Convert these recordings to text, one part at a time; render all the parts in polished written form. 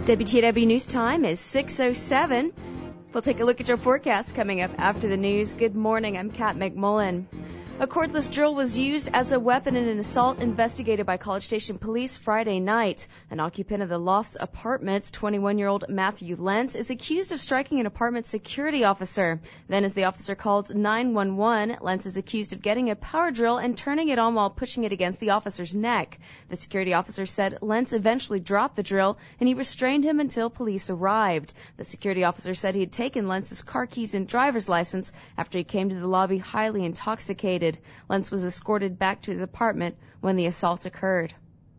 WTW News Time is 6:07. We'll take a look at your forecast coming up after the news. Good morning, I'm Kat McMullen. A cordless drill was used as a weapon in an assault investigated by College Station police Friday night. An occupant of the Lofts Apartments, 21-year-old Matthew Lentz, is accused of striking an apartment security officer. Then as the officer called 911, Lentz is accused of getting a power drill and turning it on while pushing it against the officer's neck. The security officer said Lentz eventually dropped the drill and he restrained him until police arrived. The security officer said he had taken Lentz's car keys and driver's license after he came to the lobby highly intoxicated. Lentz was escorted back to his apartment when the assault occurred.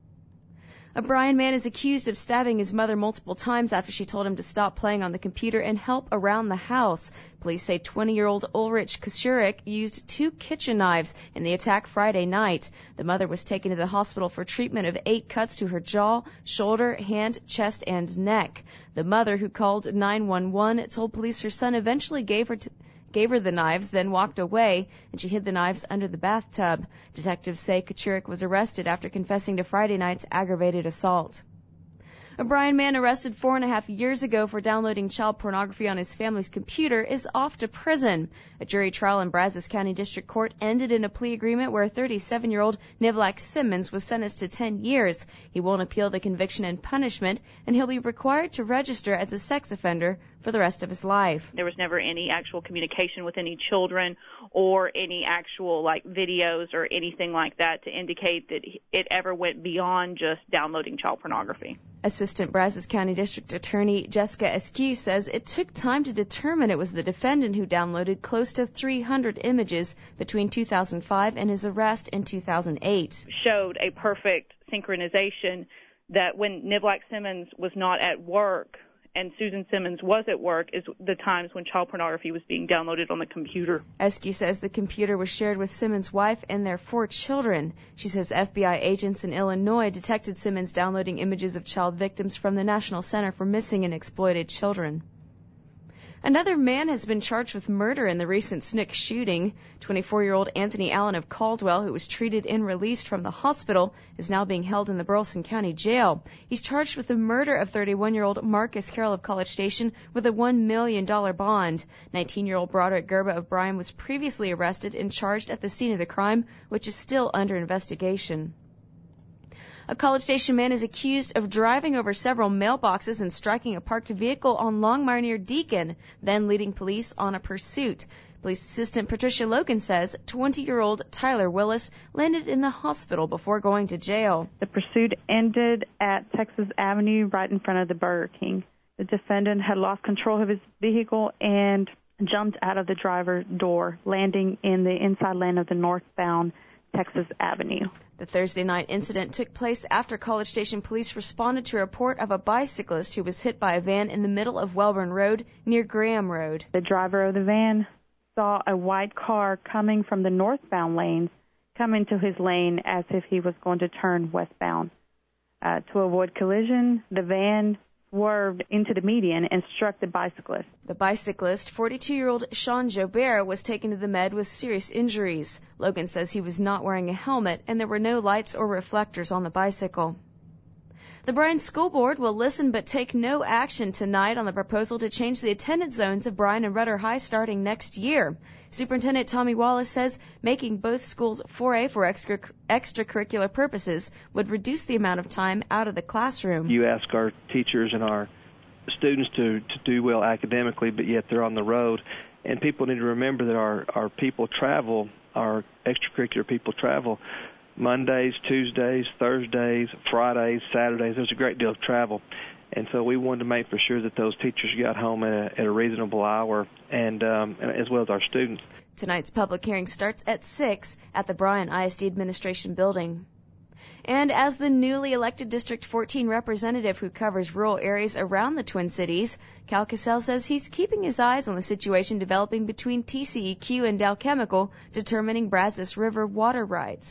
A Bryan man is accused of stabbing his mother multiple times after she told him to stop playing on the computer and help around the house. Police say 20-year-old Ulrich Kuchurik used 2 kitchen knives in the attack Friday night. The mother was taken to the hospital for treatment of 8 cuts to her jaw, shoulder, hand, chest, and neck. The mother, who called 911, told police her son eventually gave her the knives, then walked away, and she hid the knives under the bathtub. Detectives say Kuchurik was arrested after confessing to Friday night's aggravated assault. A Bryan man arrested 4.5 years ago for downloading child pornography on his family's computer is off to prison. A jury trial in Brazos County District Court ended in a plea agreement where 37-year-old Nivlak Simmons was sentenced to 10 years. He won't appeal the conviction and punishment, and he'll be required to register as a sex offender for the rest of his life. There was never any actual communication with any children or any actual videos or anything like that to indicate that it ever went beyond just downloading child pornography. Assistant Brazos County District Attorney Jessica Eskew says it took time to determine it was the defendant who downloaded close to 300 images between 2005 and his arrest in 2008. Showed a perfect synchronization that when Nivlak Simmons was not at work and Susan Simmons was at work is the times when child pornography was being downloaded on the computer. Eskew says the computer was shared with Simmons' wife and their 4 children. She says FBI agents in Illinois detected Simmons downloading images of child victims from the National Center for Missing and Exploited Children. Another man has been charged with murder in the recent SNCC shooting. 24-year-old Anthony Allen of Caldwell, who was treated and released from the hospital, is now being held in the Burleson County Jail. He's charged with the murder of 31-year-old Marcus Carroll of College Station with a $1 million bond. 19-year-old Broderick Gerba of Bryan was previously arrested and charged at the scene of the crime, which is still under investigation. A College Station man is accused of driving over several mailboxes and striking a parked vehicle on Longmire near Deacon, then leading police on a pursuit. Police Assistant Patricia Logan says 20-year-old Tyler Willis landed in the hospital before going to jail. The pursuit ended at Texas Avenue right in front of the Burger King. The defendant had lost control of his vehicle and jumped out of the driver's door, landing in the inside lane of the northbound Texas Avenue. The Thursday night incident took place after College Station police responded to a report of a bicyclist who was hit by a van in the middle of Welborn Road near Graham Road. The driver of the van saw a white car coming from the northbound lanes come into his lane as if he was going to turn westbound. To avoid collision, the van swerved into the median and struck the bicyclist. The bicyclist, 42-year-old Sean Jobert, was taken to the med with serious injuries. Logan says he was not wearing a helmet and there were no lights or reflectors on the bicycle. The Bryan School Board will listen but take no action tonight on the proposal to change the attendance zones of Bryan and Rudder High starting next year. Superintendent Tommy Wallace says making both schools 4A for extracurricular purposes would reduce the amount of time out of the classroom. You ask our teachers and our students to do well academically, but yet they're on the road. And people need to remember that our people travel, our extracurricular people travel Mondays, Tuesdays, Thursdays, Fridays, Saturdays. There's a great deal of travel. And so we wanted to make for sure that those teachers got home at a reasonable hour, and as well as our students. Tonight's public hearing starts at 6 at the Bryan ISD Administration Building. And as the newly elected District 14 representative who covers rural areas around the Twin Cities, Cal Cassell says he's keeping his eyes on the situation developing between TCEQ and Dow Chemical determining Brazos River water rights.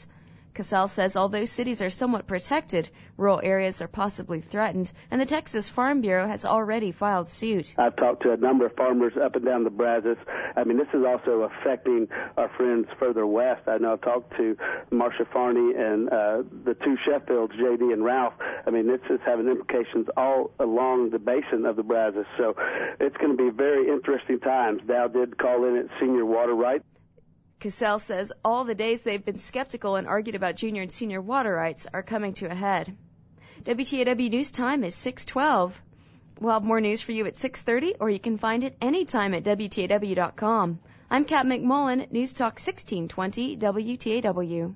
Cassell says although cities are somewhat protected, rural areas are possibly threatened, and the Texas Farm Bureau has already filed suit. I've talked to a number of farmers up and down the Brazos. I mean, this is also affecting our friends further west. I know I've talked to Marcia Farney and the two Sheffields, J.D. and Ralph. I mean, this is having implications all along the basin of the Brazos. So it's going to be very interesting times. Dow did call in its senior water rights. Cassell says all the days they've been skeptical and argued about junior and senior water rights are coming to a head. WTAW News Time is 6:12. We'll have more news for you at 6:30, or you can find it anytime at WTAW.com. I'm Kat McMullen, News Talk 1620 WTAW.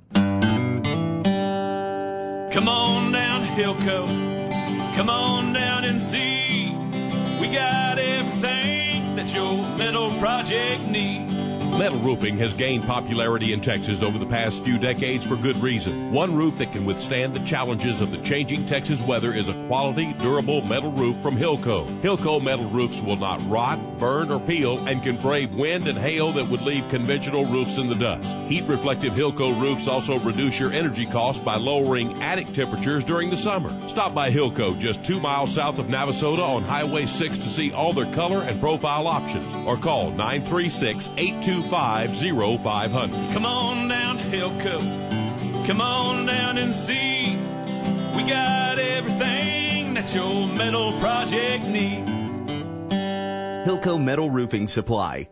Come on down to Hilco. Come on down and see. We got everything that your metal project needs. Metal roofing has gained popularity in Texas over the past few decades for good reason. One roof that can withstand the challenges of the changing Texas weather is a quality, durable metal roof from Hilco. Hilco metal roofs will not rot, burn, or peel and can brave wind and hail that would leave conventional roofs in the dust. Heat-reflective Hilco roofs also reduce your energy costs by lowering attic temperatures during the summer. Stop by Hilco just 2 miles south of Navasota on Highway 6 to see all their color and profile options, or call 936-825-0500. Come on down to Hilco. Come on down and see. We got everything that your metal project needs. Hilco Metal Roofing Supply,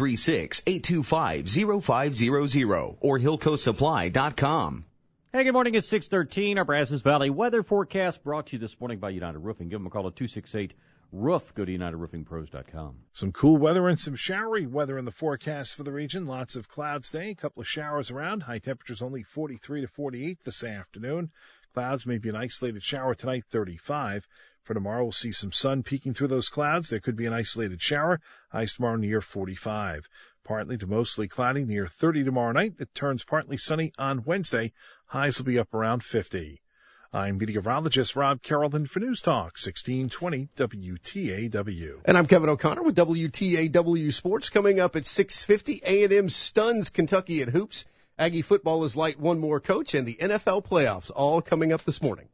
936-825-0500 or HilcoSupply.com. Hey, good morning. It's 6:13. Our Brazos Valley weather forecast brought to you this morning by United Roofing. Give them a call at 268-ROOF. Go to UnitedRoofingPros.com. Some cool weather and some showery weather in the forecast for the region. Lots of clouds today, a couple of showers around. High temperatures only 43 to 48 this afternoon. Clouds, maybe an isolated shower tonight, 35. For tomorrow, we'll see some sun peeking through those clouds. There could be an isolated shower. Highs tomorrow near 45. Partly to mostly cloudy near 30 tomorrow night. It turns partly sunny on Wednesday. Highs will be up around 50. I'm meteorologist Rob Carrollton for News Talk 1620 WTAW. And I'm Kevin O'Connor with WTAW Sports. Coming up at 6:50, A&M stuns Kentucky at hoops. Aggie football is light one more coach, and the NFL playoffs all coming up this morning.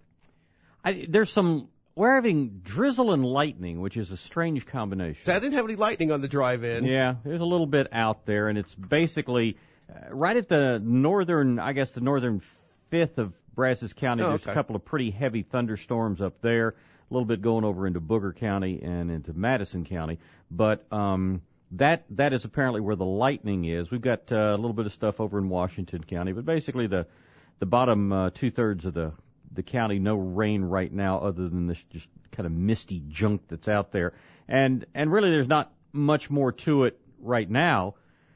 We're having drizzle and lightning, which is a strange combination. So I didn't have any lightning on the drive-in. Yeah, there's a little bit out there, and it's basically right at the northern fifth of Brazos County. There's a couple of pretty heavy thunderstorms up there, a little bit going over into Booger County and into Madison County. But that is apparently where the lightning is. We've got a little bit of stuff over in Washington County, but basically the bottom two-thirds of the county, no rain right now other than this just kind of misty junk that's out there. And really there's not much more to it right now.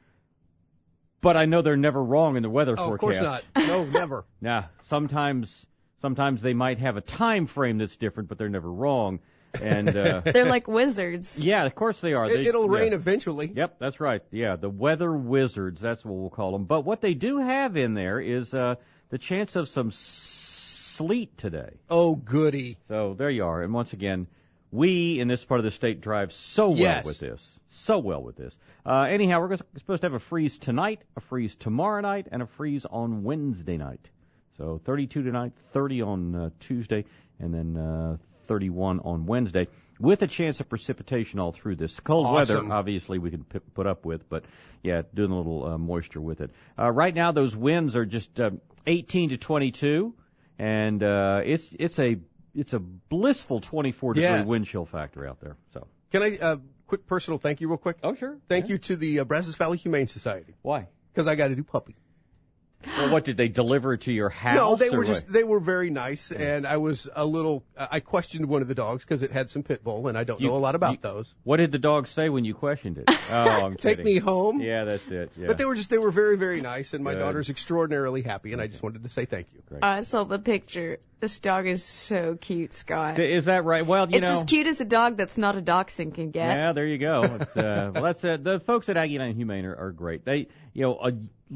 But I know they're never wrong in the weather forecast. Of course not. No, never. Yeah, sometimes they might have a time frame that's different, but they're never wrong. And they're like wizards. Yeah, of course they are. It'll rain eventually. Yep, that's right. Yeah, the weather wizards, that's what we'll call them. But what they do have in there is the chance of some sleet today. Oh, goody. So there you are. And once again, we in this part of the state drive so well with this. So well with this. Anyhow, we're supposed to have a freeze tonight, a freeze tomorrow night, and a freeze on Wednesday night. So 32 tonight, 30 on Tuesday, and then 31 on Wednesday, with a chance of precipitation all through this. Cold weather, obviously, we can put up with, but, yeah, doing a little moisture with it. Right now, those winds are just 18 to 22, and it's a blissful 24-degree wind chill factor out there. So can I quick personal thank you real quick? Oh, sure. Thank you to the Brazos Valley Humane Society. Why? Because I got a new puppy. Well, what, did they deliver it to your house? No, they were very nice, and I was I questioned one of the dogs because it had some pit bull, and I don't know a lot about those. What did the dog say when you questioned it? Oh, I'm Take me home. Yeah, that's it. Yeah. But they were very, very nice, and my daughter's extraordinarily happy, and I just wanted to say thank you. Great. I saw the picture. This dog is so cute, Scott. Is that right? Well, it's as cute as a dog that's not a dachshund can get. Yeah, there you go. Well, that's the folks at Aggie Land Humane are great. They, a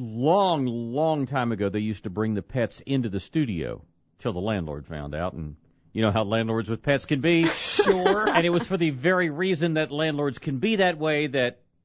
long time ago, they used to bring the pets into the studio till the landlord found out, and you know how landlords with pets can be. Sure. And it was for the very reason that landlords can be that way that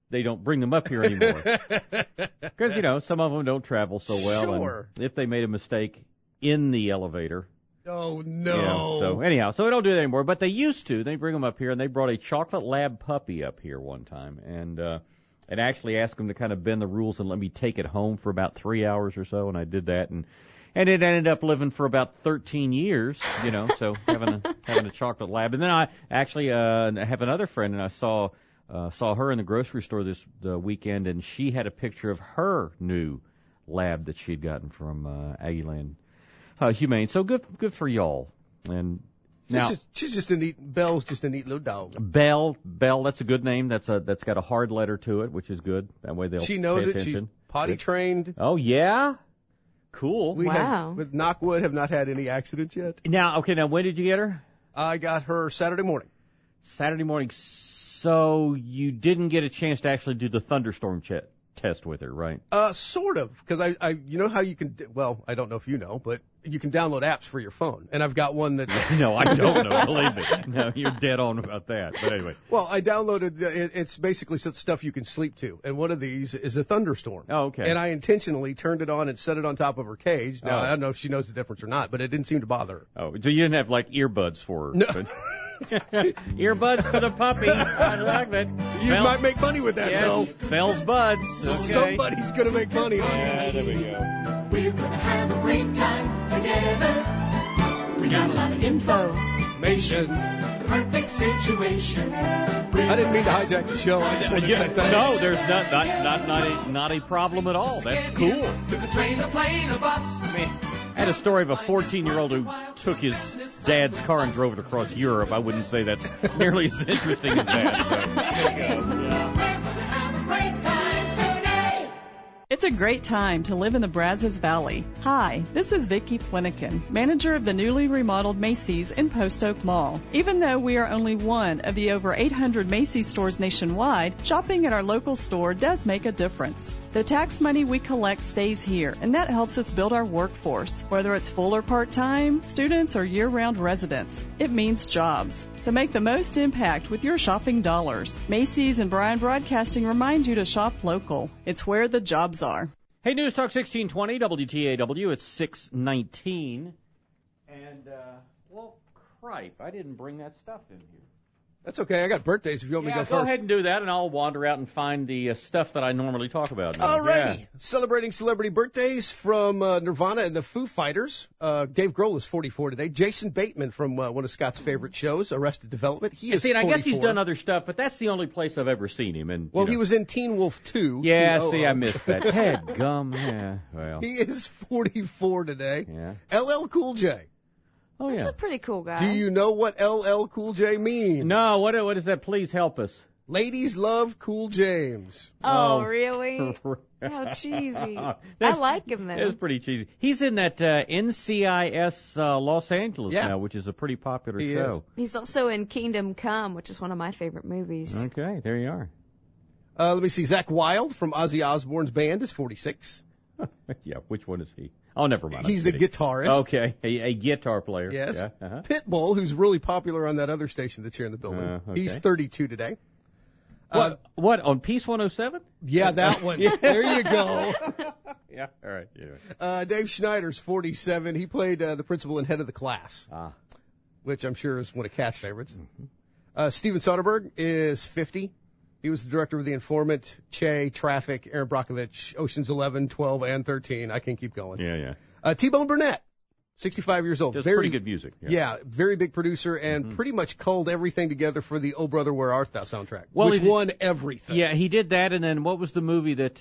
they don't bring them up here anymore. Because, some of them don't travel so well. Sure. And if they made a mistake in the elevator. Oh, no. So anyhow, so we don't do that anymore. But they used to. They bring them up here, and they brought a chocolate lab puppy up here one time. And actually asked them to kind of bend the rules and let me take it home for about 3 hours or so, and I did that. And it ended up living for about 13 years, so having a chocolate lab. And then I actually have another friend, and I saw her in the grocery store the weekend, and she had a picture of her new lab that she'd gotten from Aggieland Humane. So good for y'all. And now she's just a neat. Belle's just a neat little dog. Belle, that's a good name. That's got a hard letter to it, which is good. That way she knows pay it. attention. She's potty trained. Oh yeah, cool. We with Knockwood have not had any accidents yet. Now when did you get her? I got her Saturday morning. Saturday morning. So you didn't get a chance to actually do the thunderstorm test with her, right? Sort of, because I how you can. Well, I don't know if you know, but you can download apps for your phone, and I've got one that. No, I don't know. Believe me. No, you're dead on about that. But anyway. Well, I downloaded. It's basically stuff you can sleep to, and one of these is a thunderstorm. Oh, okay. And I intentionally turned it on and set it on top of her cage. Now I don't know if she knows the difference or not, but it didn't seem to bother her. Oh, so you didn't have like earbuds for her? No. Earbuds for the puppy. I like that. You might make money with that, though. Fell's buds. Okay. Somebody's gonna make money on it. Yeah, there we go. We're gonna have a great time together. We got a lot of information. The perfect situation. I didn't mean to hijack the show. I just wanted to say thanks. No, there's not a problem at all. That's cool. Took a train, a plane, a bus. I had a story of a 14-year-old who took his dad's car and drove it across Europe. I wouldn't say that's nearly as interesting as that. So, there you go. It's a great time to live in the Brazos Valley. Hi, this is Vicki Flanagan, manager of the newly remodeled Macy's in Post Oak Mall. Even though we are only one of the over 800 Macy's stores nationwide, shopping at our local store does make a difference. The tax money we collect stays here, and that helps us build our workforce. Whether it's full or part-time, students or year-round residents, it means jobs. To make the most impact with your shopping dollars, Macy's and Bryan Broadcasting remind you to shop local. It's where the jobs are. Hey, News Talk 1620, WTAW, it's 6:19. And, well, cripe, I didn't bring that stuff in here. That's okay. I got birthdays if you want me to go first. Go ahead and do that, and I'll wander out and find the stuff that I normally talk about. Alrighty. Yeah. Celebrating celebrity birthdays from Nirvana and the Foo Fighters. Dave Grohl is 44 today. Jason Bateman from one of Scott's favorite shows, Arrested Development. He is 44. I guess he's done other stuff, but that's the only place I've ever seen him. And he was in Teen Wolf 2. Yeah, T-O-O. see, I missed that. Ted Gum, yeah. Well. He is 44 today. Yeah. LL Cool J. Oh, yeah. That's a pretty cool guy. Do you know what LL Cool J means? No, what is that? Please help us. Ladies love Cool James. Oh, really? How cheesy. I like him, though. It's pretty cheesy. He's in that NCIS Los Angeles now, which is a pretty popular show. He's also in Kingdom Come, which is one of my favorite movies. Okay, there you are. Let me see. Zach Wilde from Ozzy Osbourne's band is 46. Yeah, which one is he? Oh, never mind. He's the guitarist. Okay, a guitar player. Yes. Yeah. Pitbull, who's really popular on that other station that's here in the building. Okay. He's 32 today. What, on Peace 107? Yeah, that one. There you go. Yeah, all right. Yeah. Dave Schneider's 47. He played the principal and head of the class, which I'm sure is one of Kat's favorites. Mm-hmm. Steven Soderbergh is 50. He was the director of The Informant, Che, Traffic, Aaron Brockovich, Ocean's 11, 12, and 13. I can keep going. Yeah. T-Bone Burnett, 65 years old. Does pretty good music. Yeah, very big producer and pretty much culled everything together for the Oh Brother, Where Art Thou soundtrack, which won everything. Yeah, he did that, and then what was the movie that...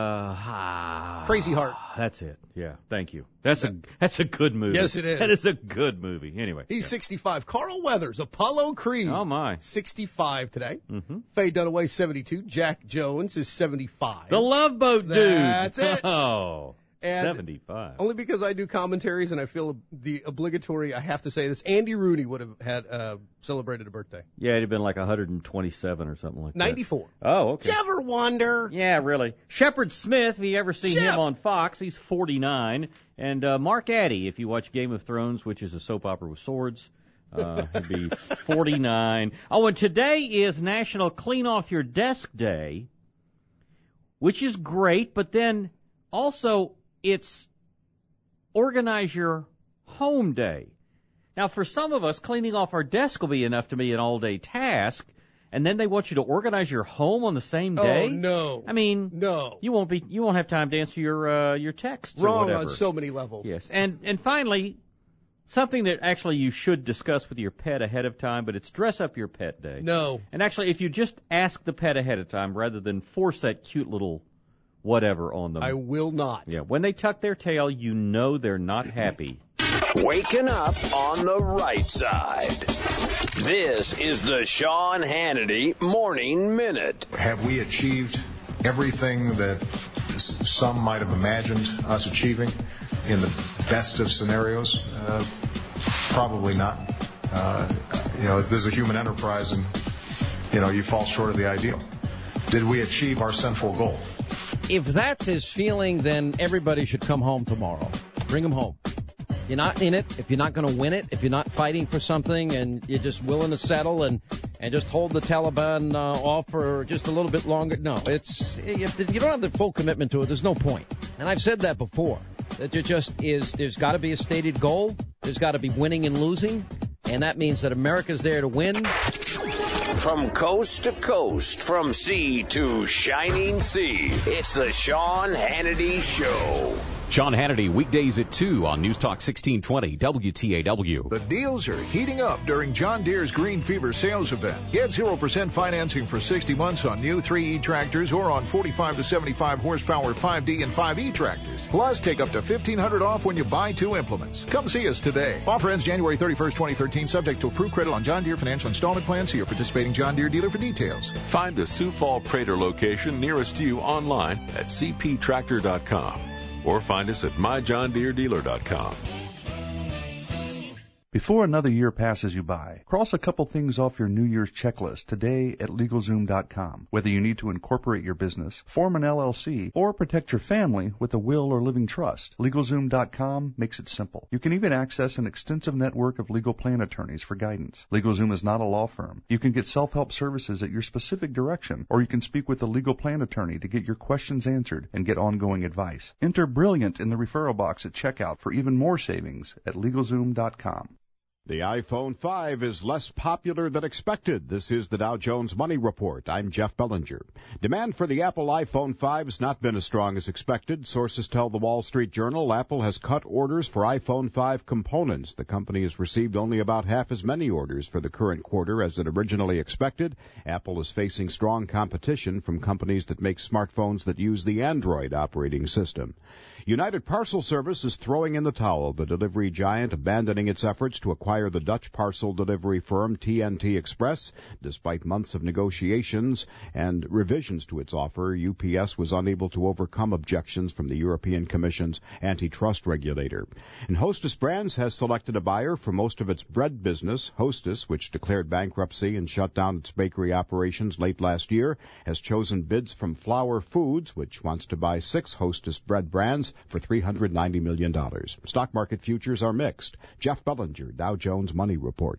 Crazy Heart. That's it. Yeah, thank you. That's a good movie. Yes, it is. That is a good movie. Anyway. He's 65. Carl Weathers, Apollo Creed. Oh, my. 65 today. Mm-hmm. Faye Dunaway, 72. Jack Jones is 75. The Love Boat dude. That's it. Oh. And 75. Only because I do commentaries and I feel the obligatory, I have to say this, Andy Rooney would have had celebrated a birthday. Yeah, it'd have been like 127 or something like that. 94. Oh, okay. Did you ever wonder? Yeah, really. Shepard Smith, if you ever see him on Fox, he's 49. And Mark Addy, if you watch Game of Thrones, which is a soap opera with swords, he'd be 49. Oh, and today is National Clean Off Your Desk Day. which is great, but then also it's organize your home day. Now, for some of us, cleaning off our desk will be enough to be an all-day task, and then they want you to organize your home on the same day? Oh, no. I mean, no. You won't have time to answer your texts Wrong or whatever. on so many levels. Yes. And finally, something that actually you should discuss with your pet ahead of time, but it's dress up your pet day. No. And actually, if you just ask the pet ahead of time rather than force that cute little whatever on them. I will not. Yeah, when they tuck their tail, you know they're not happy. Waking up on the right side. This is the Sean Hannity Morning Minute. Have we achieved everything that some might have imagined us achieving in the best of scenarios? Probably not. This is a human enterprise, and you fall short of the ideal. Did we achieve our central goal? If that's his feeling, then everybody should come home tomorrow. Bring him home. You're not in it, if you're not going to win it, if you're not fighting for something and you're just willing to settle and just hold the Taliban off for just a little bit longer. No, if you don't have the full commitment to it, there's no point. And I've said that before. That there's got to be a stated goal. There's got to be winning and losing. And that means that America's there to win. From coast to coast, from sea to shining sea, it's the Sean Hannity Show. Sean Hannity, weekdays at 2 on News Talk 1620 WTAW. The deals are heating up during John Deere's Green Fever sales event. Get 0% financing for 60 months on new 3E tractors or on 45 to 75 horsepower 5D and 5E tractors. Plus, take up to $1,500 off when you buy 2 implements. Come see us today. Offer ends January 31st, 2013, subject to approved credit on John Deere financial installment plans. See your participating John Deere dealer for details. Find the Sioux Falls Prater location nearest you online at cptractor.com. or find us at myjohndeeredealer.com. Before another year passes you by, cross a couple things off your New Year's checklist today at LegalZoom.com. Whether you need to incorporate your business, form an LLC, or protect your family with a will or living trust, LegalZoom.com makes it simple. You can even access an extensive network of legal plan attorneys for guidance. LegalZoom is not a law firm. You can get self-help services at your specific direction, or you can speak with a legal plan attorney to get your questions answered and get ongoing advice. Enter BRILLIANT in the referral box at checkout for even more savings at LegalZoom.com. The iPhone 5 is less popular than expected. This is the Dow Jones Money Report. I'm Jeff Bellinger. Demand for the Apple iPhone 5 has not been as strong as expected. Sources tell the Wall Street Journal Apple has cut orders for iPhone 5 components. The company has received only about half as many orders for the current quarter as it originally expected. Apple is facing strong competition from companies that make smartphones that use the Android operating system. United Parcel Service is throwing in the towel, the delivery giant abandoning its efforts to acquire the Dutch parcel delivery firm TNT Express. Despite months of negotiations and revisions to its offer, UPS was unable to overcome objections from the European Commission's antitrust regulator. And Hostess Brands has selected a buyer for most of its bread business. Hostess, which declared bankruptcy and shut down its bakery operations late last year, has chosen bids from Flour Foods, which wants to buy 6 Hostess bread brands for $390 million. Stock market futures are mixed. Jeff Bellinger, Dow Jones Money Report.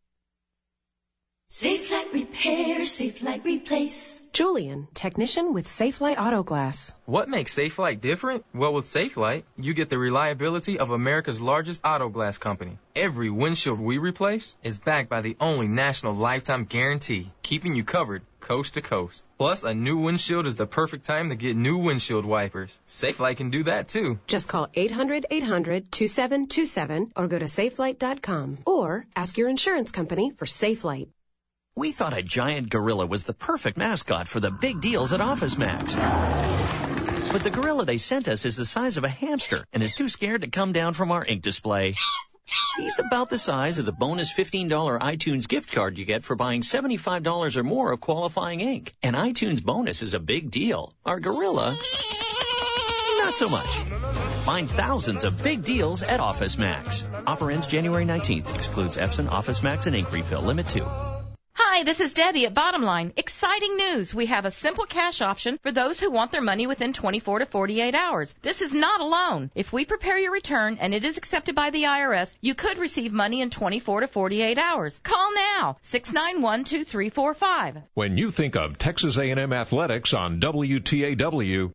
Safelite Repair, Safelite Replace. Julian, technician with Safelite Auto Glass. What makes Safelite different? Well, with Safelite, you get the reliability of America's largest auto glass company. Every windshield we replace is backed by the only national lifetime guarantee, keeping you covered coast to coast. Plus, a new windshield is the perfect time to get new windshield wipers. Safelite can do that, too. Just call 800-800-2727 or go to safelite.com or ask your insurance company for Safelite. We thought a giant gorilla was the perfect mascot for the big deals at OfficeMax. But the gorilla they sent us is the size of a hamster and is too scared to come down from our ink display. He's about the size of the bonus $15 iTunes gift card you get for buying $75 or more of qualifying ink. And iTunes bonus is a big deal. Our gorilla, not so much. Find thousands of big deals at OfficeMax. Offer ends January 19th. Excludes Epson, OfficeMax, and ink refill. Limit 2. Hi, Hi, this is Debbie at Bottom Line. Exciting news. We have a simple cash option for those who want their money within 24 to 48 hours. This is not a loan. If we prepare your return and it is accepted by the IRS, you could receive money in 24 to 48 hours. Call now, 691-2345. When you think of Texas A&M Athletics on WTAW,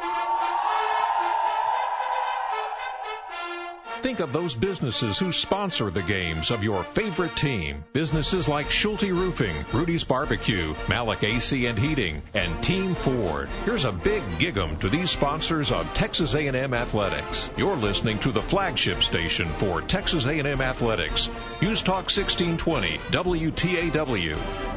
think of those businesses who sponsor the games of your favorite team. Businesses like Schulte Roofing, Rudy's Barbecue, Malik AC and Heating, and Team Ford. Here's a big gig-em to these sponsors of Texas A&M Athletics. You're listening to the flagship station for Texas A&M Athletics. News Talk 1620, WTAW.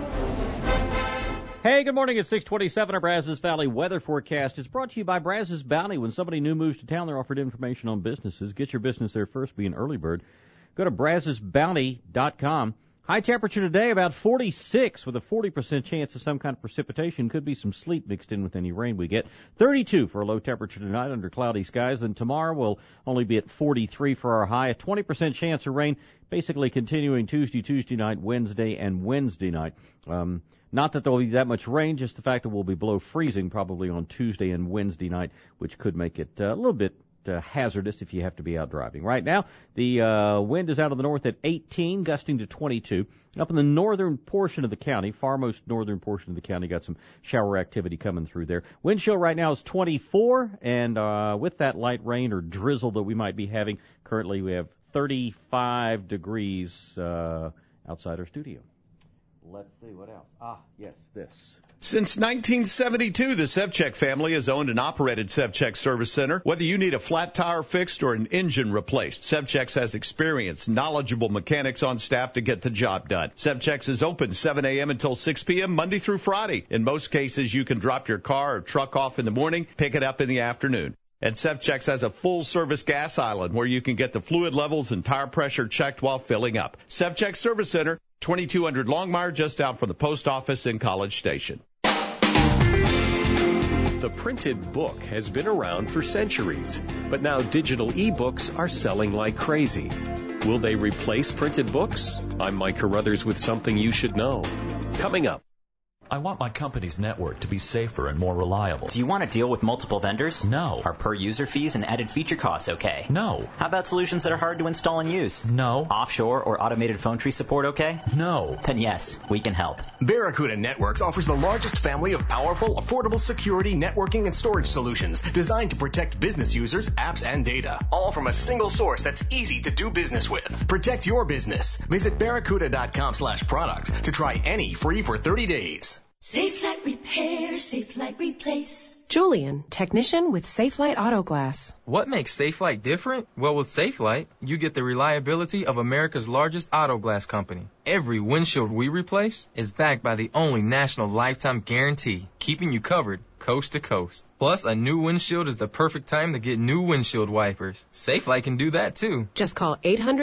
Hey, good morning. It's 627. Our Brazos Valley weather forecast is brought to you by Brazos Bounty. When somebody new moves to town, they're offered information on businesses. Get your business there first. Be an early bird. Go to BrazosBounty.com. High temperature today, about 46, with a 40% chance of some kind of precipitation. Could be some sleet mixed in with any rain we get. 32 for a low temperature tonight under cloudy skies. Then tomorrow we'll only be at 43 for our high. A 20% chance of rain, basically continuing Tuesday night, Wednesday, and Wednesday night. Not that there will be that much rain, just the fact that we'll be below freezing probably on Tuesday and Wednesday night, which could make it a little bit hazardous if you have to be out driving. Right now, the wind is out of the north at 18, gusting to 22. Up in the northern portion of the county, far most northern portion of the county, got some shower activity coming through there. Wind chill right now is 24, and with that light rain or drizzle that we might be having, currently we have 35 degrees outside our studio. Let's see what else. Yes, this. Since 1972, the Sevchek family has owned and operated Sevchek Service Center. Whether you need a flat tire fixed or an engine replaced, Sevchek's has experienced, knowledgeable mechanics on staff to get the job done. Sevchek's is open 7 a.m. until 6 p.m. Monday through Friday. In most cases, you can drop your car or truck off in the morning, pick it up in the afternoon. And Sevchek's has a full-service gas island where you can get the fluid levels and tire pressure checked while filling up. Sevchek Service Center, 2200 Longmire, just out from the post office in College Station. The printed book has been around for centuries, but now digital ebooks are selling like crazy. Will they replace printed books? I'm Mike Carruthers with something you should know. Coming up. I want my company's network to be safer and more reliable. Do you want to deal with multiple vendors? No. Are per-user fees and added feature costs okay? No. How about solutions that are hard to install and use? No. Offshore or automated phone tree support okay? No. Then yes, we can help. Barracuda Networks offers the largest family of powerful, affordable security, networking, and storage solutions designed to protect business users, apps, and data. All from a single source that's easy to do business with. Protect your business. Visit barracuda.com/product to try any free for 30 days. Safelite Repair, Safelite Replace. Julian, technician with Safelite Auto Glass. What makes Safelite different? Well, with Safelite, you get the reliability of America's largest auto glass company. Every windshield we replace is backed by the only national lifetime guarantee, keeping you covered coast to coast. Plus, a new windshield is the perfect time to get new windshield wipers. Safelite can do that too. Just call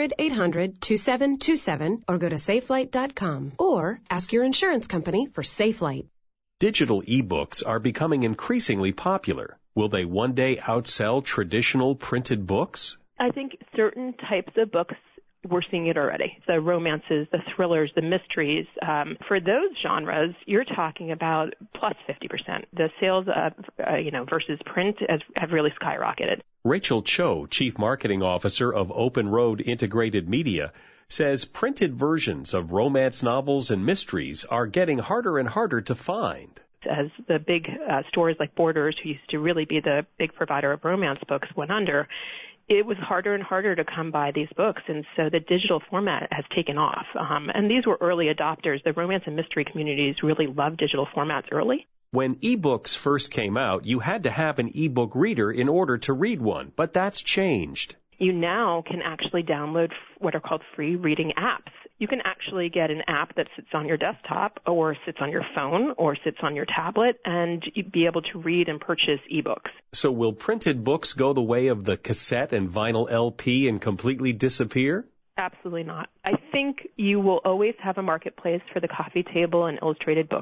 800-800-2727 or go to safelite.com or ask your insurance company for Safelite. Digital ebooks are becoming increasingly popular. Will they one day outsell traditional printed books? I think certain types of books, we're seeing it already. The romances, the thrillers, the mysteries. For those genres, you're talking about plus 50%. The sales of, versus print have really skyrocketed. Rachel Cho, Chief Marketing Officer of Open Road Integrated Media, says printed versions of romance novels and mysteries are getting harder and harder to find. As the big stores like Borders, who used to really be the big provider of romance books, went under, it was harder and harder to come by these books, and so the digital format has taken off. And these were early adopters. The romance and mystery communities really loved digital formats early. When ebooks first came out, you had to have an ebook reader in order to read one, but that's changed. You now can actually download what are called free reading apps. You can actually get an app that sits on your desktop or sits on your phone or sits on your tablet and you'd be able to read and purchase ebooks. So will printed books go the way of the cassette and vinyl LP and completely disappear? Absolutely not. I think you will always have a marketplace for the coffee table and illustrated books.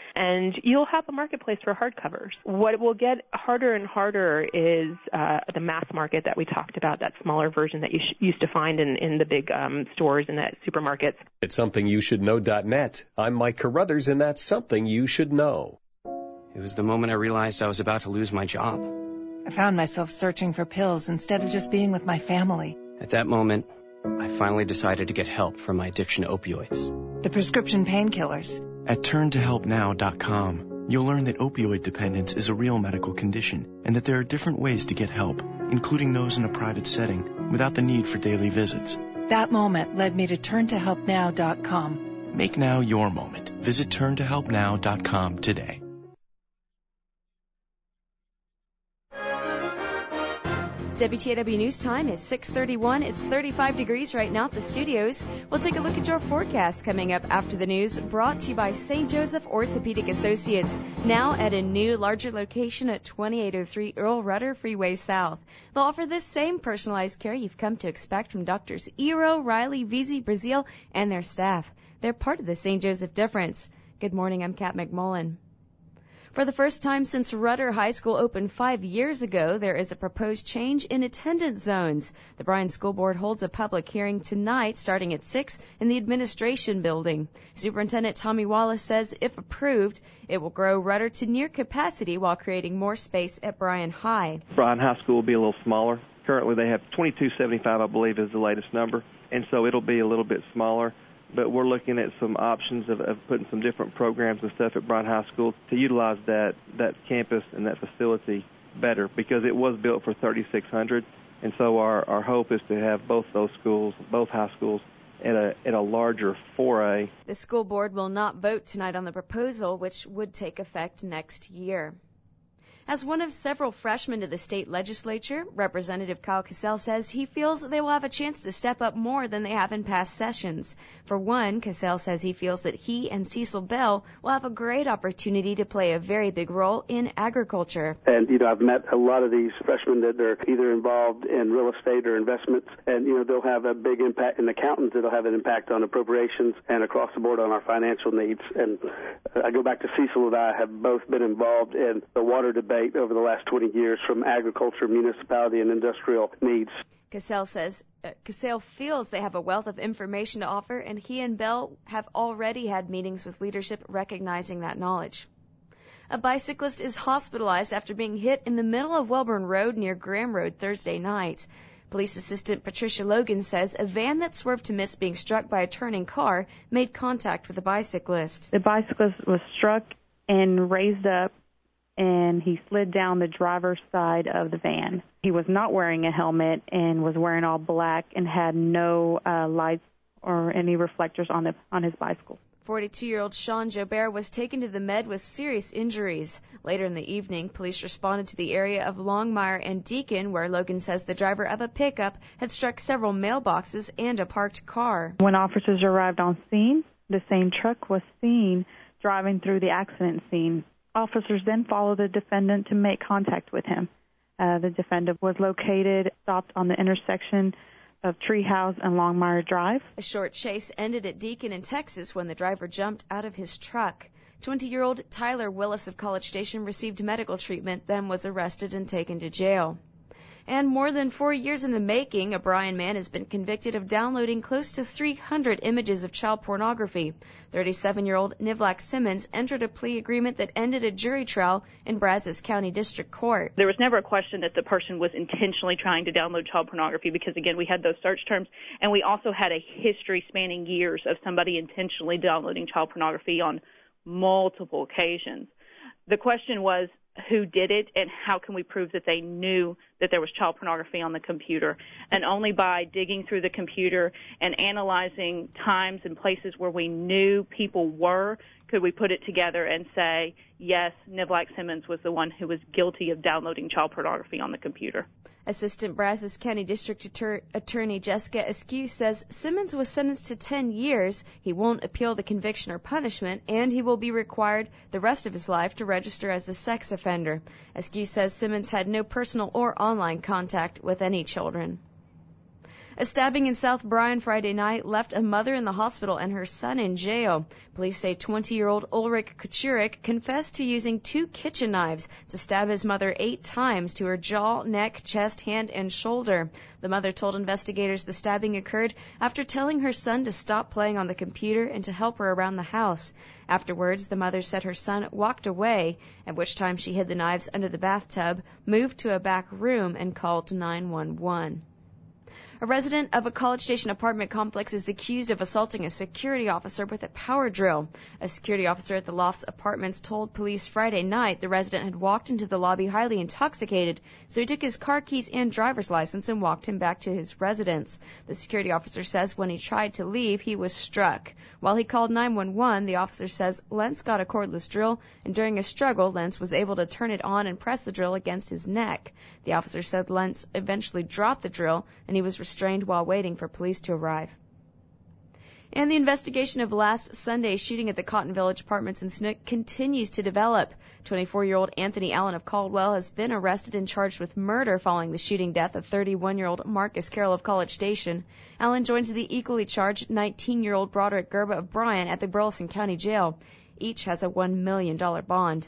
and you'll have a marketplace for hardcovers. What will get harder and harder is the mass market that we talked about, that smaller version that you used to find in the big stores and at supermarkets. At SomethingYouShouldKnow.net, I'm Mike Carruthers, and that's Something You Should Know. It was the moment I realized I was about to lose my job. I found myself searching for pills instead of just being with my family. At that moment, I finally decided to get help from my addiction to opioids. The prescription painkillers. At turntohelpnow.com, you'll learn that opioid dependence is a real medical condition and that there are different ways to get help, including those in a private setting, without the need for daily visits. That moment led me to turntohelpnow.com. Make now your moment. Visit turntohelpnow.com today. WTAW News Time is 6:31. It's 35 degrees right now at the studios. We'll take a look at your forecast coming up after the news, brought to you by St. Joseph Orthopedic Associates, now at a new, larger location at 2803 Earl Rudder Freeway South. They'll offer this same personalized care you've come to expect from Doctors Ero, Riley, Veazey, Brazil, and their staff. They're part of the St. Joseph difference. Good morning, I'm Kat McMullen. For the first time since Rudder High School opened 5 years ago, there is a proposed change in attendance zones. The Bryan School Board holds a public hearing tonight starting at 6 in the administration building. Superintendent Tommy Wallace says if approved, it will grow Rudder to near capacity while creating more space at Bryan High. Bryan High School will be a little smaller. Currently they have 2275, I believe, is the latest number, and so it'll be a little bit smaller. But we're looking at some options of putting some different programs and stuff at Bryan High School to utilize that campus and that facility better, because it was built for 3,600, and so our hope is to have both those schools, both high schools, at a larger 4A. The school board will not vote tonight on the proposal, which would take effect next year. As one of several freshmen to the state legislature, Representative Kyle Cassell says he feels they will have a chance to step up more than they have in past sessions. For one, Cassell says he feels that he and Cecil Bell will have a great opportunity to play a very big role in agriculture. And, I've met a lot of these freshmen that are either involved in real estate or investments, and, they'll have a big impact, and accountants that'll have an impact on appropriations and across the board on our financial needs. And I go back to Cecil and I have both been involved in the water debate over the last 20 years from agriculture, municipality, and industrial needs. Cassell says Cassell feels they have a wealth of information to offer, and he and Bell have already had meetings with leadership recognizing that knowledge. A bicyclist is hospitalized after being hit in the middle of Welborn Road near Graham Road Thursday night. Police Assistant Patricia Logan says a van that swerved to miss being struck by a turning car made contact with the bicyclist. The bicyclist was struck and raised up, and he slid down the driver's side of the van. He was not wearing a helmet and was wearing all black and had no lights or any reflectors on his bicycle. 42-year-old Sean Jobert was taken to the med with serious injuries. Later in the evening, police responded to the area of Longmire and Deacon, where Logan says the driver of a pickup had struck several mailboxes and a parked car. When officers arrived on scene, the same truck was seen driving through the accident scene. Officers then followed the defendant to make contact with him. The defendant was stopped on the intersection of Treehouse and Longmire Drive. A short chase ended at Deacon in Texas when the driver jumped out of his truck. 20-year-old Tyler Willis of College Station received medical treatment, then was arrested and taken to jail. And more than 4 years in the making, a Bryan man has been convicted of downloading close to 300 images of child pornography. 37-year-old Nivlak Simmons entered a plea agreement that ended a jury trial in Brazos County District Court. There was never a question that the person was intentionally trying to download child pornography because, again, we had those search terms, and we also had a history spanning years of somebody intentionally downloading child pornography on multiple occasions. The question was, who did it, and how can we prove that they knew that there was child pornography on the computer? And only by digging through the computer and analyzing times and places where we knew people were could we put it together and say, yes, Nivlak Simmons was the one who was guilty of downloading child pornography on the computer. Assistant Brazos County District Attorney Jessica Askew says Simmons was sentenced to 10 years. He won't appeal the conviction or punishment, and he will be required the rest of his life to register as a sex offender. Askew says Simmons had no personal or online contact with any children. A stabbing in South Bryan Friday night left a mother in the hospital and her son in jail. Police say 20-year-old Ulrich Kachurik confessed to using 2 kitchen knives to stab his mother 8 times to her jaw, neck, chest, hand, and shoulder. The mother told investigators the stabbing occurred after telling her son to stop playing on the computer and to help her around the house. Afterwards, the mother said her son walked away, at which time she hid the knives under the bathtub, moved to a back room, and called 911. A resident of a College Station apartment complex is accused of assaulting a security officer with a power drill. A security officer at the Lofts Apartments told police Friday night the resident had walked into the lobby highly intoxicated, so he took his car keys and driver's license and walked him back to his residence. The security officer says when he tried to leave, he was struck. While he called 911, the officer says Lentz got a cordless drill, and during a struggle, Lentz was able to turn it on and press the drill against his neck. The officer said Lentz eventually dropped the drill, and he was restrained while waiting for police to arrive. And the investigation of last Sunday's shooting at the Cotton Village Apartments in Snook continues to develop. 24-year-old Anthony Allen of Caldwell has been arrested and charged with murder following the shooting death of 31-year-old Marcus Carroll of College Station. Allen joins the equally charged 19-year-old Broderick Gerba of Bryan at the Burleson County Jail. Each has a $1 million bond.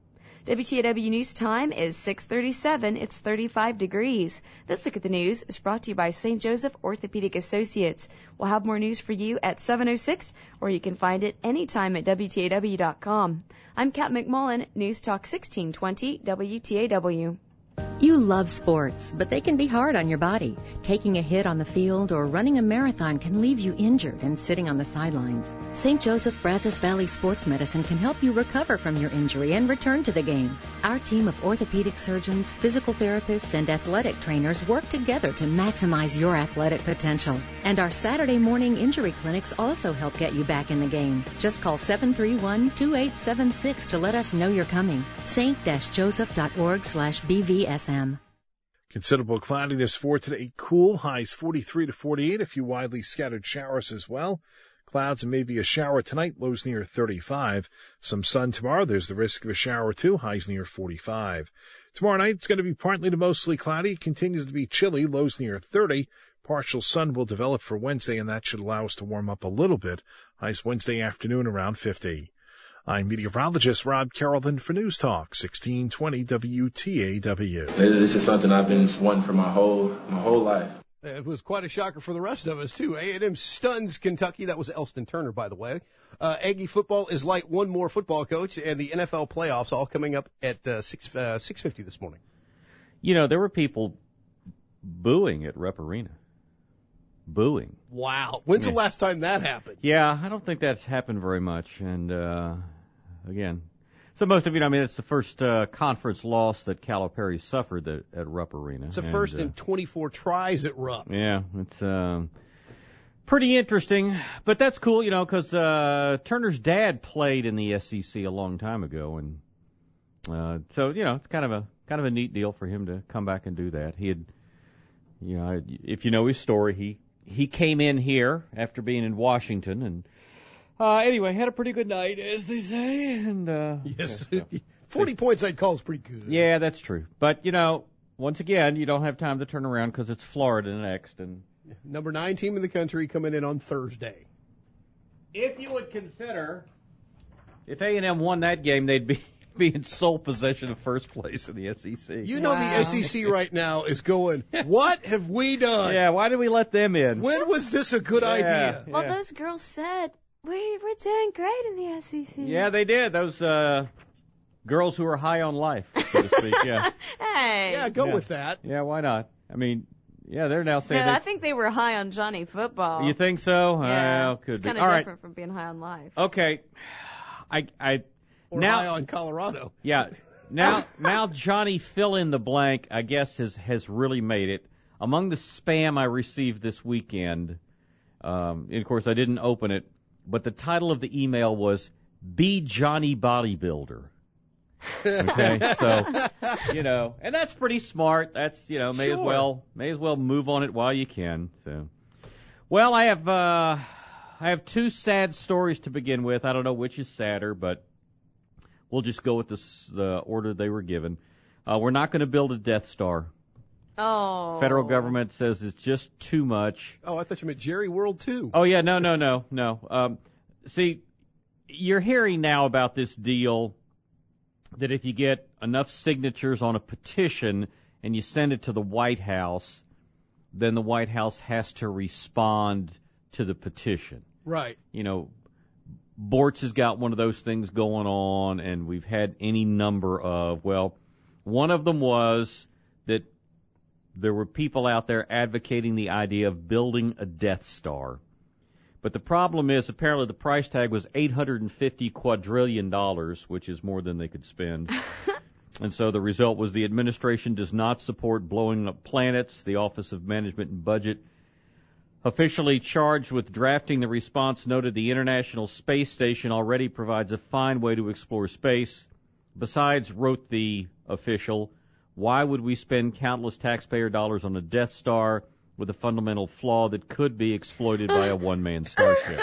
WTAW News Time is 6:37. It's 35 degrees. This look at the news is brought to you by St. Joseph Orthopedic Associates. We'll have more news for you at 7:06, or you can find it anytime at WTAW.com. I'm Kat McMullen, News Talk 1620 WTAW. You love sports, but they can be hard on your body. Taking a hit on the field or running a marathon can leave you injured and sitting on the sidelines. St. Joseph Brazos Valley Sports Medicine can help you recover from your injury and return to the game. Our team of orthopedic surgeons, physical therapists, and athletic trainers work together to maximize your athletic potential. And our Saturday morning injury clinics also help get you back in the game. Just call 731-2876 to let us know you're coming. st-joseph.org/BVSM. Considerable cloudiness for today. Cool, highs 43 to 48. A few widely scattered showers as well. Clouds and maybe a shower tonight, lows near 35. Some sun tomorrow. There's the risk of a shower too, highs near 45. Tomorrow night, it's going to be partly to mostly cloudy. It continues to be chilly, lows near 30. Partial sun will develop for Wednesday, and that should allow us to warm up a little bit. Highs Wednesday afternoon around 50. I'm meteorologist Rob Carrollton for News Talk 1620 WTAW. This is something I've been wanting for my whole life. It was quite a shocker for the rest of us, too. A&M stuns Kentucky. That was Elston Turner, by the way. Aggie football is like one more football coach, and the NFL playoffs all coming up at 6:50 this morning. You know, there were people booing at Rupp Arena. Booing. Wow. When's the last time that happened? Yeah, I don't think that's happened very much. And, again, so most of you know, I mean, it's the first conference loss that Calipari suffered at Rupp Arena. It's the first in 24 tries at Rupp. Yeah, it's pretty interesting. But that's cool, you know, because Turner's dad played in the SEC a long time ago. And so, you know, it's kind of a neat deal for him to come back and do that. He had, you know, if you know his story, he came in here after being in Washington and anyway, had a pretty good night, as they say. And yes, 40 points I'd call is pretty good. Yeah, that's true. But, you know, once again, you don't have time to turn around because it's Florida next. And number 9 team in the country coming in on Thursday. If you would consider, if A&M won that game, they'd be in sole possession of first place in the SEC. You know the SEC right now is going, what have we done? Yeah, why did we let them in? When was this a good idea? Well, those girls said, we're doing great in the SEC. Yeah, they did. Those girls who are high on life, so to speak, yeah. Hey. Yeah, go with that. Yeah, why not? I mean, yeah, they're now saying I think they were high on Johnny football. You think so? Yeah, could it's be. kind of different from being high on life. Okay. Or now, high on Colorado. Yeah. Now Johnny fill in the blank, I guess, has really made it. Among the spam I received this weekend, and of course I didn't open it, but the title of the email was Be Johnny Bodybuilder. Okay, so, you know, and that's pretty smart. That's, you know, may as well move on it while you can. So, well, I have 2 sad stories to begin with. I don't know which is sadder, but we'll just go with the order they were given. We're not going to build a Death Star. Oh. Federal government says it's just too much. Oh, I thought you meant Jerry World too. Oh, yeah, no. See, you're hearing now about this deal that if you get enough signatures on a petition and you send it to the White House, then the White House has to respond to the petition. Right. You know, Bortz has got one of those things going on, and we've had any number of, well, one of them was that there were people out there advocating the idea of building a Death Star. But the problem is, apparently the price tag was $850 quadrillion, which is more than they could spend. And so the result was the administration does not support blowing up planets. The Office of Management and Budget, officially charged with drafting the response, noted the International Space Station already provides a fine way to explore space. Besides, wrote the official, why would we spend countless taxpayer dollars on a Death Star with a fundamental flaw that could be exploited by a one-man starship?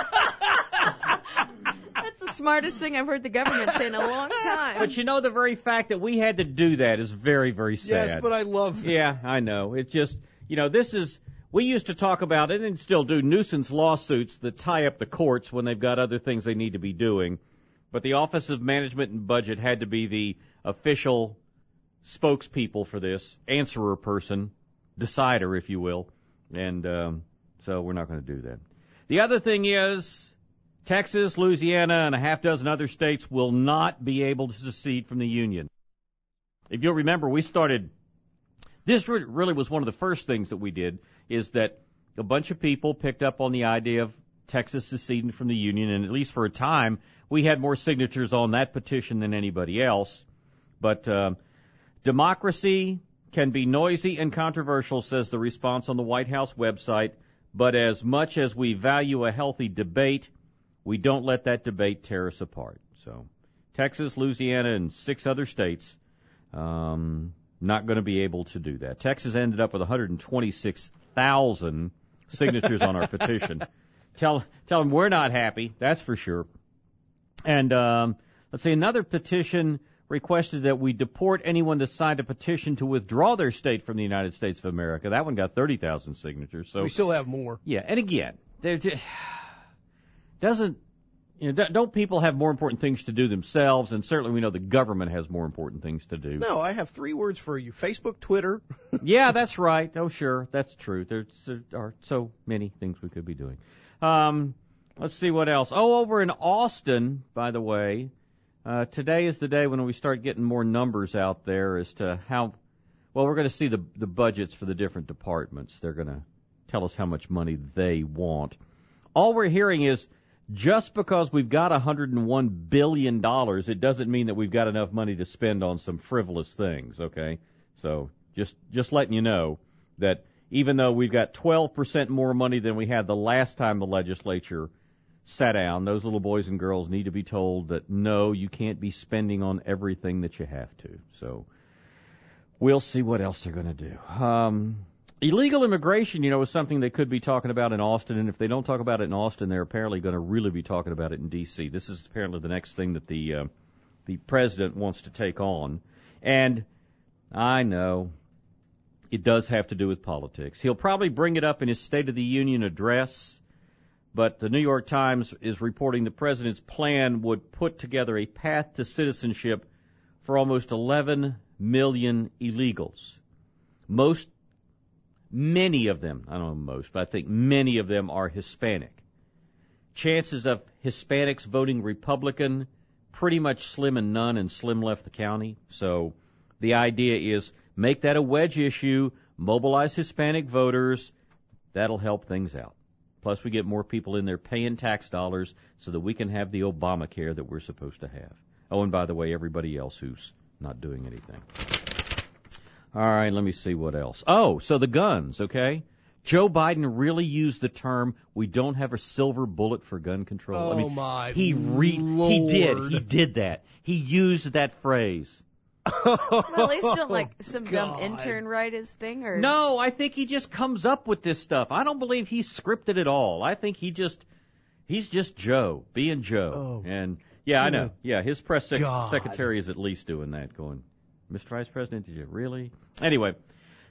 That's the smartest thing I've heard the government say in a long time. But you know, the very fact that we had to do that is very, very sad. Yes, but I love that. Yeah, I know. It's just, you know, we used to talk about it and still do nuisance lawsuits that tie up the courts when they've got other things they need to be doing. But the Office of Management and Budget had to be the official spokespeople for this, answerer person, decider, if you will. And so we're not going to do that. The other thing is Texas, Louisiana, and a half dozen other states will not be able to secede from the Union. If you'll remember, this really was one of the first things that we did, is that a bunch of people picked up on the idea of Texas seceding from the Union, and at least for a time, we had more signatures on that petition than anybody else. But democracy can be noisy and controversial, says the response on the White House website, but as much as we value a healthy debate, we don't let that debate tear us apart. So Texas, Louisiana, and 6 other states not going to be able to do that. Texas ended up with 126,000 signatures on our petition. Tell them we're not happy, that's for sure. And let's see, another petition requested that we deport anyone that signed a petition to withdraw their state from the United States of America. That one got 30,000 signatures. So we still have more. Yeah, and again, don't people have more important things to do themselves? And certainly we know the government has more important things to do. No, I have 3 words for you: Facebook, Twitter. Yeah, that's right. Oh, sure, that's true. There are so many things we could be doing. Let's see what else. Oh, over in Austin, by the way, today is the day when we start getting more numbers out there as to how, well, we're going to see the budgets for the different departments. They're going to tell us how much money they want. All we're hearing is just because we've got $101 billion, it doesn't mean that we've got enough money to spend on some frivolous things, okay? So just letting you know that even though we've got 12% more money than we had the last time the legislature sat down, those little boys and girls need to be told that, no, you can't be spending on everything that you have to. So we'll see what else they're going to do. Illegal immigration, is something they could be talking about in Austin, and if they don't talk about it in Austin, they're apparently going to really be talking about it in D.C. This is apparently the next thing that the president wants to take on. And I know it does have to do with politics. He'll probably bring it up in his State of the Union address, but the New York Times is reporting the president's plan would put together a path to citizenship for almost 11 million illegals. Many of them, I don't know most, but I think many of them are Hispanic. Chances of Hispanics voting Republican, pretty much slim and none, and Slim left the county. So the idea is make that a wedge issue, mobilize Hispanic voters. That'll help things out. Plus, we get more people in there paying tax dollars so that we can have the Obamacare that we're supposed to have. Oh, and by the way, everybody else who's not doing anything. All right, let me see what else. Oh, so the guns, okay? Joe Biden really used the term, we don't have a silver bullet for gun control. Oh, my He did that. He used that phrase. Well, they still some dumb intern write his thing, or no? I think he just comes up with this stuff. I don't believe he scripted it all. I think he's just Joe being Joe. Oh, and yeah, I know. Yeah, his press secretary is at least doing that. Going, Mr. Vice President, did you really? Anyway,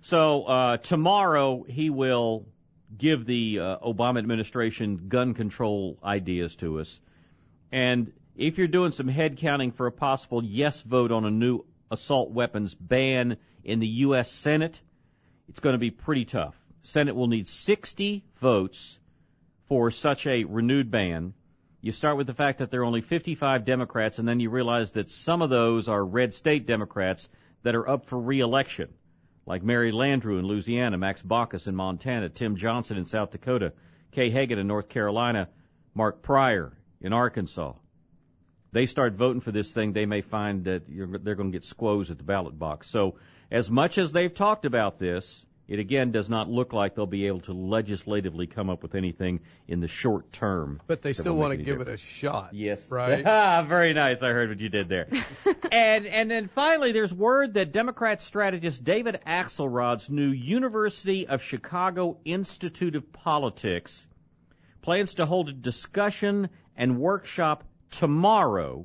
So tomorrow he will give the Obama administration gun control ideas to us. And if you're doing some head counting for a possible yes vote on a new assault weapons ban in the U.S. Senate, it's going to be pretty tough. Senate will need 60 votes for such a renewed ban. You start with the fact that there are only 55 Democrats, and then you realize that some of those are red state Democrats that are up for re-election, like Mary Landrieu in Louisiana, Max Baucus in Montana, Tim Johnson in South Dakota, Kay Hagan in North Carolina, Mark Pryor in Arkansas. They start voting for this thing, they may find that they're going to get squoze at the ballot box. So as much as they've talked about this, it again does not look like they'll be able to legislatively come up with anything in the short term. But they still want to give it a shot. Yes. Right? Very nice. I heard what you did there. And then finally, there's word that Democrat strategist David Axelrod's new University of Chicago Institute of Politics plans to hold a discussion and workshop tomorrow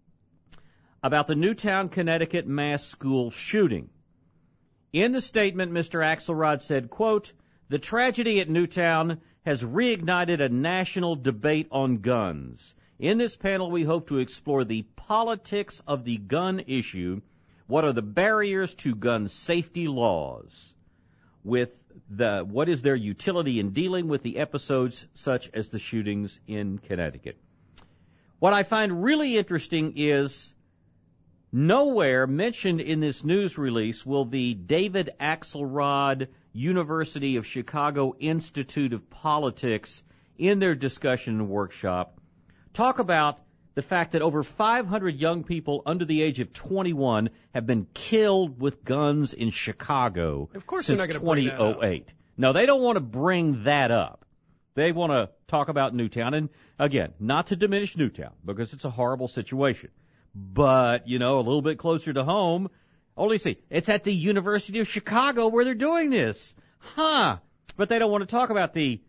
about the Newtown, Connecticut mass school shooting. In the statement, Mr. Axelrod said, quote, "The tragedy at Newtown has reignited a national debate on guns. In this panel, we hope to explore the politics of the gun issue. What are the barriers to gun safety laws? What is their utility in dealing with the episodes such as the shootings in Connecticut?" What I find really interesting is nowhere mentioned in this news release will the David Axelrod University of Chicago Institute of Politics, in their discussion and workshop, talk about the fact that over 500 young people under the age of 21 have been killed with guns in Chicago since 2008. No, they don't want to bring that up. They want to talk about Newtown. And again, not to diminish Newtown, because it's a horrible situation. But, a little bit closer to home, it's at the University of Chicago where they're doing this. But they don't want to talk about the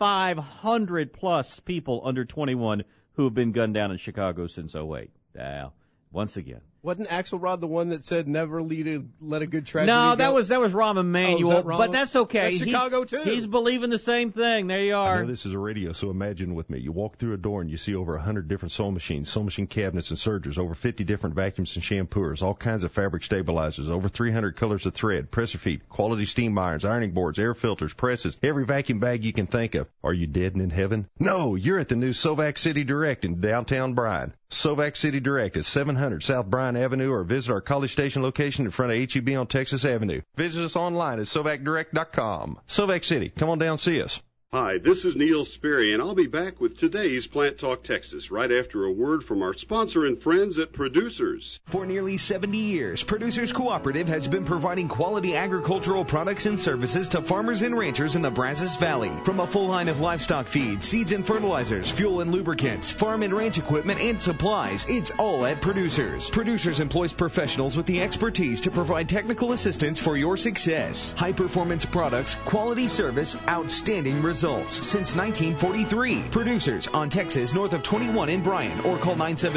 500 plus people under 21 who have been gunned down in Chicago since 2008. Once again. Wasn't Axelrod the one that said never let a good tragedy No, go? that was Rahm Emanuel, but that's okay. That's Chicago, too. He's believing the same thing. There you are. I know this is a radio, so imagine with me. You walk through a door and you see over 100 different sewing machine cabinets and sergers, over 50 different vacuums and shampooers, all kinds of fabric stabilizers, over 300 colors of thread, presser feet, quality steam irons, ironing boards, air filters, presses, every vacuum bag you can think of. Are you dead and in heaven? No, you're at the new Sovac City Direct in downtown Bryan. Sovac City Direct is 700 South Bryan Avenue, or visit our College Station location in front of HEB on Texas Avenue. Visit us online at SovacDirect.com. Sovac City, come on down and see us. Hi, this is Neil Sperry, and I'll be back with today's Plant Talk Texas right after a word from our sponsor and friends at Producers. For nearly 70 years, Producers Cooperative has been providing quality agricultural products and services to farmers and ranchers in the Brazos Valley. From a full line of livestock feed, seeds and fertilizers, fuel and lubricants, farm and ranch equipment and supplies, it's all at Producers. Producers employs professionals with the expertise to provide technical assistance for your success. High-performance products, quality service, outstanding results. Since 1943. Producers on Texas north of 21 in Bryan, or call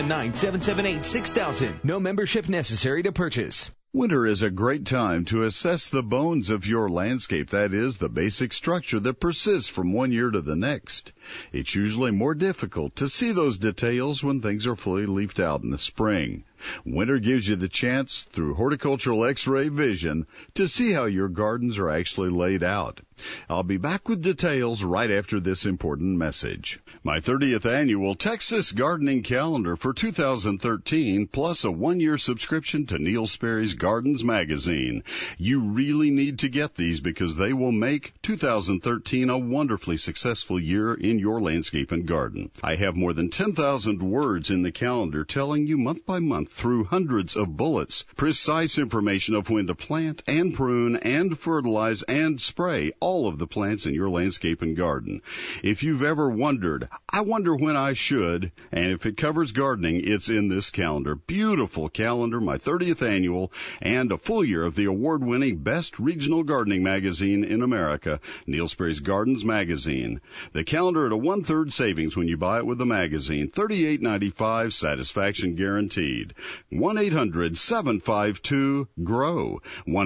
979-778-6000. No membership necessary to purchase. Winter is a great time to assess the bones of your landscape, that is, the basic structure that persists from one year to the next. It's usually more difficult to see those details when things are fully leafed out in the spring. Winter gives you the chance, through horticultural X-ray vision, to see how your gardens are actually laid out. I'll be back with details right after this important message. My 30th annual Texas Gardening Calendar for 2013, plus a one-year subscription to Neil Sperry's Gardens magazine. You really need to get these because they will make 2013 a wonderfully successful year in your landscape and garden. I have more than 10,000 words in the calendar telling you month by month through hundreds of bullets, precise information of when to plant and prune and fertilize and spray, all of the plants in your landscape and garden. If you've ever wondered, I wonder when I should, and if it covers gardening, it's in this calendar. Beautiful calendar, my 30th annual, and a full year of the award-winning Best Regional Gardening Magazine in America, Neil Sperry's Gardens Magazine. The calendar at a 1/3 savings when you buy it with the magazine. $38.95, satisfaction guaranteed. 1-800-752-GROW.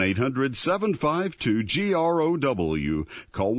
1-800-752-GROW. Call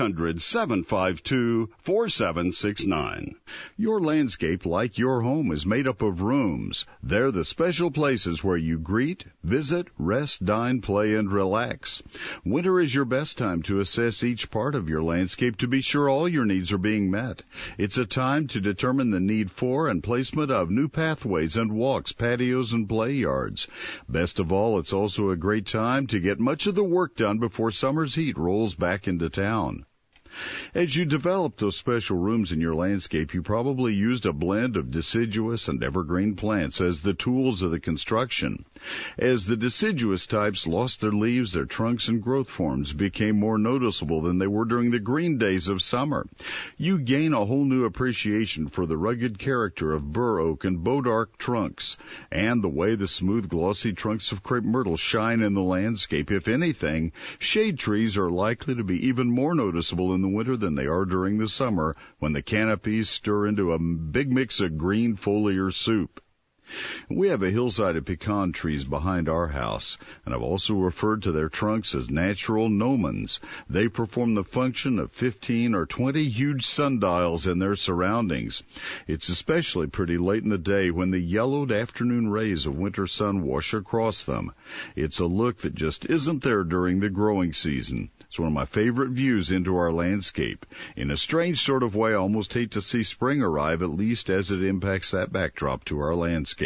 1-800-752-4769. Your landscape, like your home, is made up of rooms. They're the special places where you greet, visit, rest, dine, play, and relax. Winter is your best time to assess each part of your landscape to be sure all your needs are being met. It's a time to determine the need for and placement of new pathways and walks, patios, and play yards. Best of all, it's also a great time to get much of the work done before summer's heat rolls back into town. As you develop those special rooms in your landscape, you probably used a blend of deciduous and evergreen plants as the tools of the construction. As the deciduous types lost their leaves, their trunks and growth forms became more noticeable than they were during the green days of summer. You gain a whole new appreciation for the rugged character of bur oak and bodark trunks, and the way the smooth, glossy trunks of crepe myrtle shine in the landscape. If anything, shade trees are likely to be even more noticeable in the winter than they are during the summer, when the canopies stir into a big mix of green foliar soup. We have a hillside of pecan trees behind our house, and I've also referred to their trunks as natural gnomons. They perform the function of 15 or 20 huge sundials in their surroundings. It's especially pretty late in the day when the yellowed afternoon rays of winter sun wash across them. It's a look that just isn't there during the growing season. It's one of my favorite views into our landscape. In a strange sort of way, I almost hate to see spring arrive, at least as it impacts that backdrop to our landscape.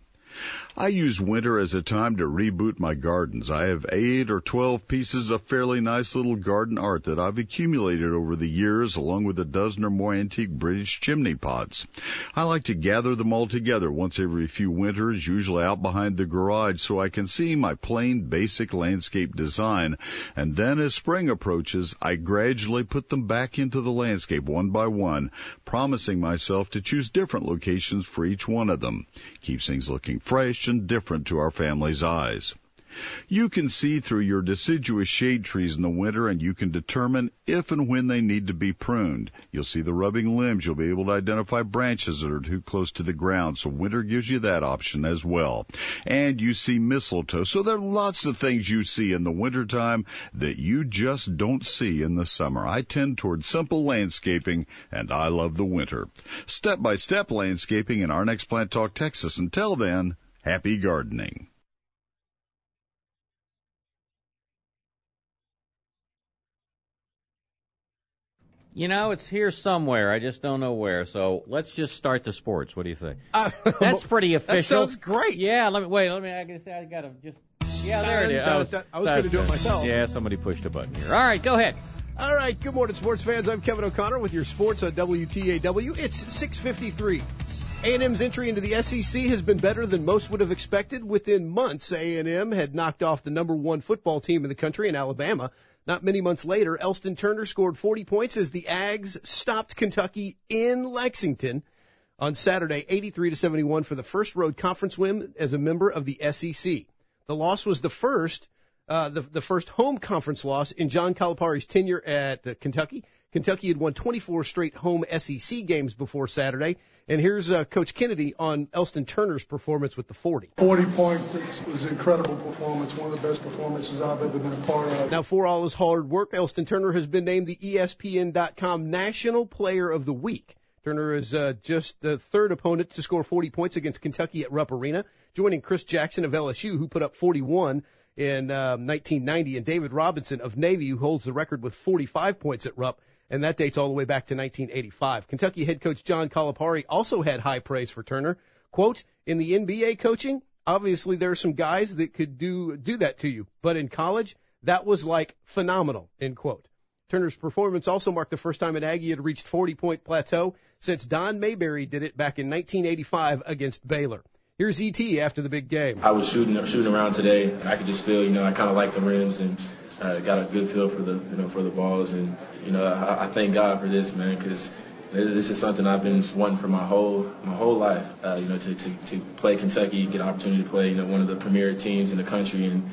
I use winter as a time to reboot my gardens. I have 8 or 12 pieces of fairly nice little garden art that I've accumulated over the years, along with a dozen or more antique British chimney pots. I like to gather them all together once every few winters, usually out behind the garage, so I can see my plain, basic landscape design. And then as spring approaches, I gradually put them back into the landscape one by one, promising myself to choose different locations for each one of them. Keeps things looking fresh and different to our family's eyes. You can see through your deciduous shade trees in the winter, and you can determine if and when they need to be pruned. You'll see the rubbing limbs. You'll be able to identify branches that are too close to the ground, so winter gives you that option as well. And you see mistletoe, so there are lots of things you see in the wintertime that you just don't see in the summer. I tend toward simple landscaping, and I love the winter. Step-by-step landscaping in our next Plant Talk Texas. Until then, happy gardening. You know, it's here somewhere. I just don't know where. So let's just start the sports. What do you think? That's pretty official. That sounds great. Yeah. I gotta just. Yeah, there it is. I was going to do it myself. Yeah, somebody pushed a button here. All right, go ahead. All right. Good morning, sports fans. I'm Kevin O'Connor with your sports on WTAW. It's 6:53. A&M's entry into the SEC has been better than most would have expected. Within months, A&M had knocked off the number 1 football team in the country in Alabama. Not many months later, Elston Turner scored 40 points as the Ags stopped Kentucky in Lexington on Saturday, 83-71 for the first road conference win as a member of the SEC. The loss was the first home conference loss in John Calipari's tenure at Kentucky. Kentucky had won 24 straight home SEC games before Saturday. And here's Coach Kennedy on Elston Turner's performance with the 40. 40 points was an incredible performance, one of the best performances I've ever been a part of. Now, for all his hard work, Elston Turner has been named the ESPN.com National Player of the Week. Turner is just the third opponent to score 40 points against Kentucky at Rupp Arena, joining Chris Jackson of LSU, who put up 41 in 1990, and David Robinson of Navy, who holds the record with 45 points at Rupp. And that dates all the way back to 1985. Kentucky head coach John Calipari also had high praise for Turner. Quote, in the NBA coaching, obviously there are some guys that could do that to you. But in college, that was like phenomenal, end quote. Turner's performance also marked the first time an Aggie had reached 40-point plateau since Don Mayberry did it back in 1985 against Baylor. Here's E.T. after the big game. I was shooting around today. I could just feel, I kind of like the rims and got a good feel for the balls, and I thank God for this, man, because this is something I've been wanting for my whole life. To play Kentucky, get an opportunity to play one of the premier teams in the country, and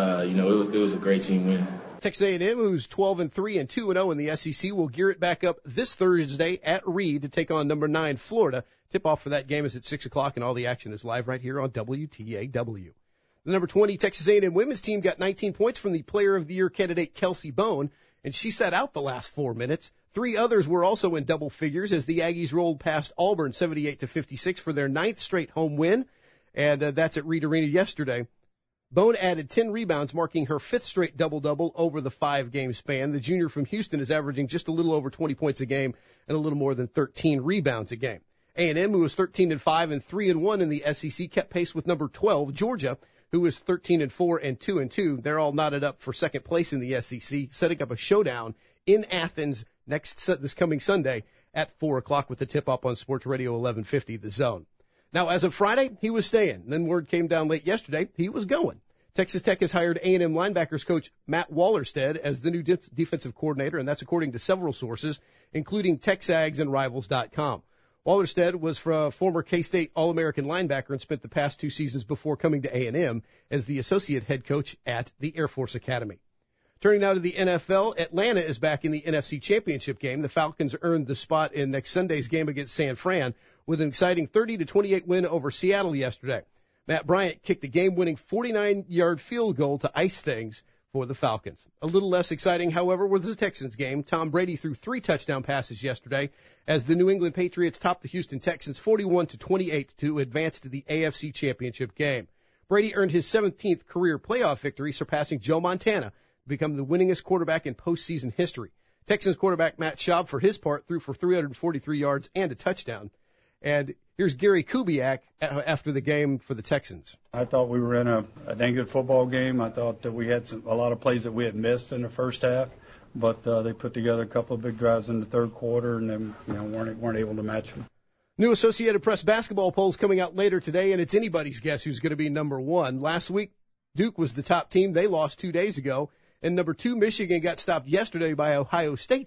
it was a great team win. Texas A&M, who's 12-3 and 2-0 in the SEC, will gear it back up this Thursday at Reed to take on number 9 Florida. Tip-off for that game is at 6 o'clock, and all the action is live right here on WTAW. The number 20 Texas A&M women's team got 19 points from the Player of the Year candidate Kelsey Bone, and she sat out the last 4 minutes. 3 others were also in double figures as the Aggies rolled past Auburn 78-56 for their 9th straight home win, and that's at Reed Arena yesterday. Bone added 10 rebounds, marking her 5th straight double-double over the 5-game span. The junior from Houston is averaging just a little over 20 points a game and a little more than 13 rebounds a game. A&M, who was 13-5 and 3-1 in the SEC, kept pace with number 12, Georgia, who is 13-4 and 2-2. They're all knotted up for second place in the SEC, setting up a showdown in Athens this coming Sunday at 4 o'clock with the tip-off on Sports Radio 1150, The Zone. Now, as of Friday, he was staying. Then word came down late yesterday, he was going. Texas Tech has hired A&M linebackers coach Matt Wallerstedt as the new defensive coordinator, and that's according to several sources, including TexAgs and Rivals.com. Wallerstedt was a former K-State All-American linebacker and spent the past 2 seasons before coming to A&M as the associate head coach at the Air Force Academy. Turning now to the NFL, Atlanta is back in the NFC Championship game. The Falcons earned the spot in next Sunday's game against San Fran with an exciting 30-28 win over Seattle yesterday. Matt Bryant kicked a game-winning 49-yard field goal to ice things for the Falcons. A little less exciting, however, was the Texans game. Tom Brady threw 3 touchdown passes yesterday as the New England Patriots topped the Houston Texans 41-28 to advance to the AFC Championship game. Brady earned his 17th career playoff victory, surpassing Joe Montana to become the winningest quarterback in postseason history. Texans quarterback Matt Schaub, for his part, threw for 343 yards and a touchdown. And here's Gary Kubiak after the game for the Texans. I thought we were in a dang good football game. I thought that we had a lot of plays that we had missed in the first half, but they put together a couple of big drives in the third quarter, and then weren't able to match them. New Associated Press basketball polls coming out later today, and it's anybody's guess who's going to be number 1. Last week, Duke was the top team. They lost 2 days ago. And number 2, Michigan, got stopped yesterday by Ohio State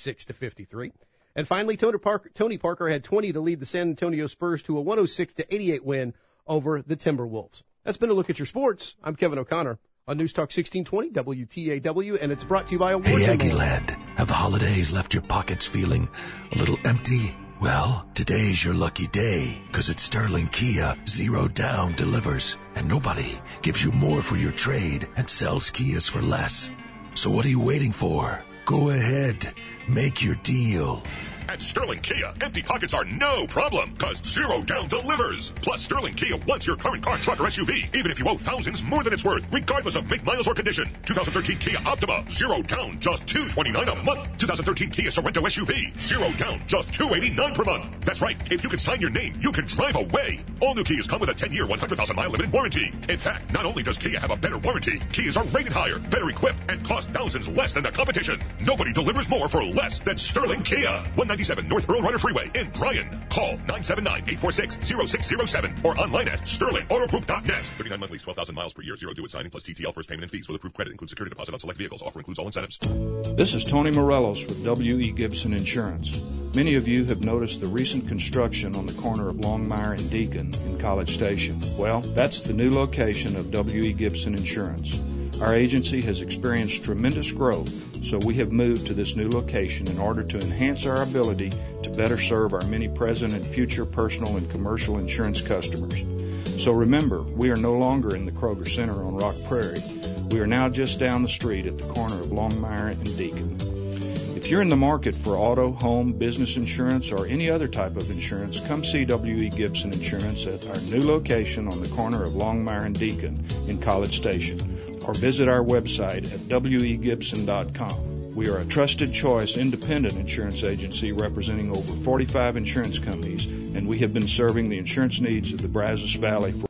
56-53. And finally, Tony Parker had 20 to lead the San Antonio Spurs to a 106-88 win over the Timberwolves. That's been a look at your sports. I'm Kevin O'Connor on News Talk 1620 WTAW, and it's brought to you by Awards. Hey, Aggieland, have the holidays left your pockets feeling a little empty? Well, today's your lucky day, because at Sterling Kia, 0 down delivers, and nobody gives you more for your trade and sells Kias for less. So what are you waiting for? Go ahead. Make your deal. At Sterling Kia, empty pockets are no problem, because 0 down delivers. Plus, Sterling Kia wants your current car, truck, or SUV, even if you owe thousands more than it's worth, regardless of make, miles, or condition. 2013 Kia Optima, 0 down, just $229 a month. 2013 Kia Sorento SUV, 0 down, just $289 per month. That's right, if you can sign your name, you can drive away. All new Kias come with a 10-year, 100,000-mile limited warranty. In fact, not only does Kia have a better warranty, Kias are rated higher, better equipped, and cost thousands less than the competition. Nobody delivers more for less than Sterling Kia. 197 North Earl Runner Freeway in Bryan. Call 979-846-0607 or online at sterlingautogroup.net. 39 monthlies, 12,000 miles per year, 0 due at signing plus TTL first payment and fees with approved credit. Includes security deposit on select vehicles. Offer includes all incentives. This is Tony Morelos with W.E. Gibson Insurance. Many of you have noticed the recent construction on the corner of Longmire and Deacon in College Station. Well, that's the new location of W.E. Gibson Insurance. Our agency has experienced tremendous growth, so we have moved to this new location in order to enhance our ability to better serve our many present and future personal and commercial insurance customers. So remember, we are no longer in the Kroger Center on Rock Prairie. We are now just down the street at the corner of Longmire and Deacon. If you're in the market for auto, home, business insurance, or any other type of insurance, come see W.E. Gibson Insurance at our new location on the corner of Longmire and Deacon in College Station, or visit our website at wegibson.com. We are a trusted choice independent insurance agency representing over 45 insurance companies, and we have been serving the insurance needs of the Brazos Valley for